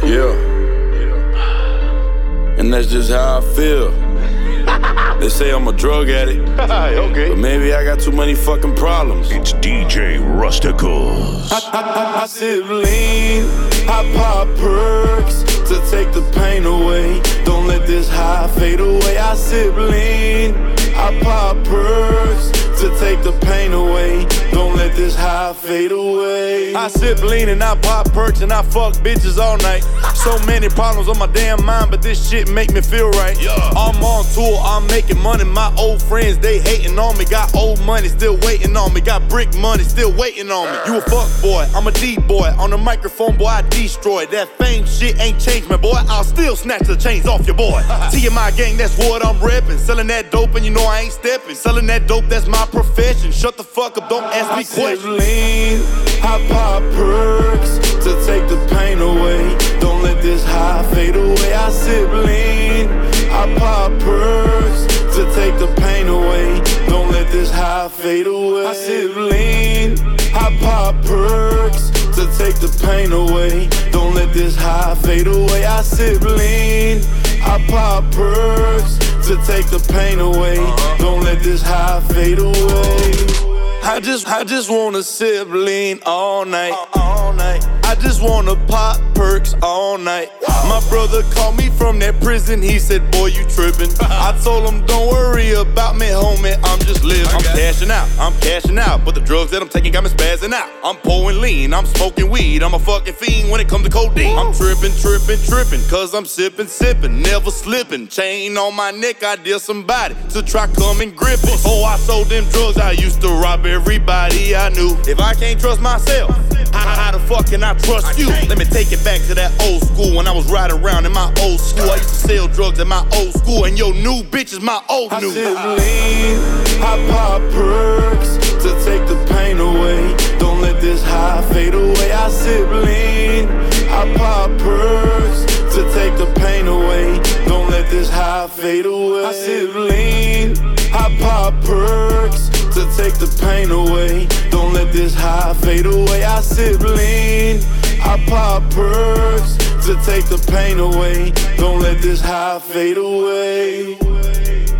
Yeah. And that's just how I feel. They say I'm a drug addict. Okay. But maybe I got too many fucking problems. It's DJ Rusticals. I sip lean, I pop perks to take the pain away. Don't let this high fade away. I sip lean, I pop perks to take the pain away. Don't let this high fade away. I sip lean and I pop perks and I fuck bitches all night. So many problems on my damn mind, but this shit make me feel right. I'm on tour, I'm making money. My old friends, they hating on me. Got old money still waiting on me. Got brick money still waiting on me. You a fuck boy, I'm a D boy. On the microphone, boy, I destroy. That fame shit ain't changed me, boy. I'll still snatch the chains off your boy. TMI gang, that's what I'm reppin'. Selling that dope and you know I ain't steppin'. Selling that dope, that's my profession. Shut the fuck up, don't ask me questions. I lean, I pop perks to take the pain away. Don't let this high fade away. I sip lean, I pop perks to take the pain away. Don't let this high fade away. I sip lean, I pop perks to take the pain away. Don't let this high fade away. I sip lean, I pop perks to take the pain away. Don't let this high fade away. I just wanna sip lean all night. I just wanna pop perks all night. My brother called me from that prison. He said, boy, you trippin'. I told him, don't worry about me, homie. I'm just living. I'm cashing out. But the drugs that I'm taking got me spazzing out. I'm pouring lean, I'm smoking weed. I'm a fucking fiend when it comes to codeine. I'm trippin', cause I'm sippin', never slippin'. Chain on my neck, I dare somebody to try come and grip it. Oh, I sold them drugs, I used to rob everybody I knew. If I can't trust myself, how the fuck can I trust you? Let me take it back to that old school. When I was riding around in my old school, I used to sell drugs in my old school. And your new bitch is my old new. I sip lean, I pop perks to take the pain away. Don't let this high fade away. I sip lean, I pop perks to take the pain away. Don't let this high fade away. I sip lean, I pop perks to take the pain away. Don't let this high fade away. I sip lean, I pop perks to take the pain away. Don't let this high fade away.